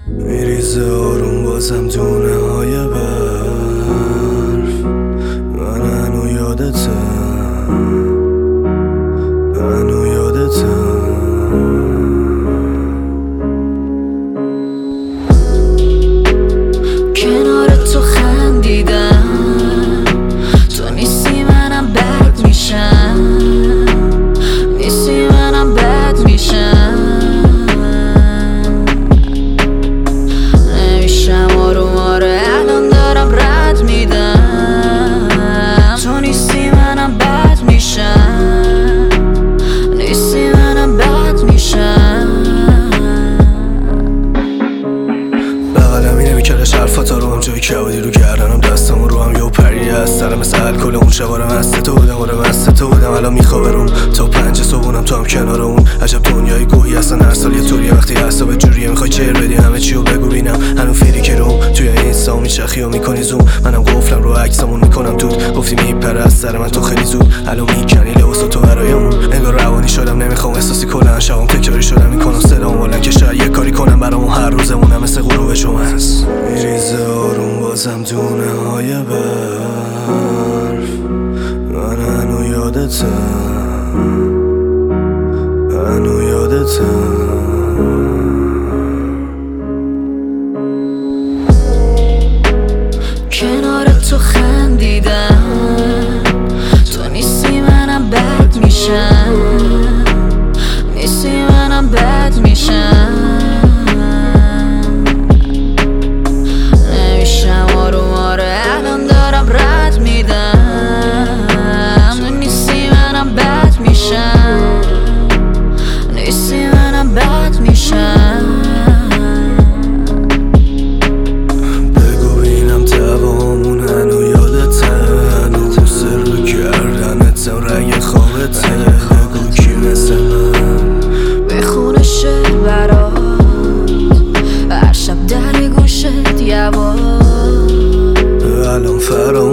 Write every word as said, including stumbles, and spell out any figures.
میریزه آروم بازم دونه های برف. من هنو یادتم، هنو یادتم. کنار تو خندیدم، تو نیستی منم بد میشم، نیستی منم بد میشم. نمیشم آروم، آره الان دارم رد میدم. تو نیستی منم بد میشم، نیستی منم بد میشم. بغلم اینه میکردش حرفاتا رو هم جای کبودی رو گردنم، دستمون رو هم یه پری از سرم مثل الکل. اون شبارم مست تو بودم، آره مست تو بودم. الان میخوابه روم تا پنج صبحونم، تو هم کنار اون. عجب دنیای گوهی هستن هر سال یه طوریه. وقتی حساب جوریه میخوای چهر بدی همه چی رو بگو بینم. هنو فیری که روم توی اینستا میچخی و میکنی زوم. منم قفلم رو عکسمون میکنم دود. گفتی میپره از سر من تو خیلی زود. الان میکنی لباسا تو برایمون. انگار روانی شدم نمیخوام احساسی کلا شبام تکراری شدم میکنم صدام ولن که شاید یه کاری کنم برامون هر روزمونم مثل غروب شما هست. میریزه آروم بازم دونه های برف. من هنو یادتم، هنو یادتم. کنار تو خندیدم، تو نیستی منم بد میشم، نیستی منم بد میشم. نمیشم آروم، آره الان دارم رد میدم. تو نیستی منم بد میشم، نیستی منم بد میشم. بگو کی مثل من بخونه شعر برات هر شب در گوشت یواش. الان فراموش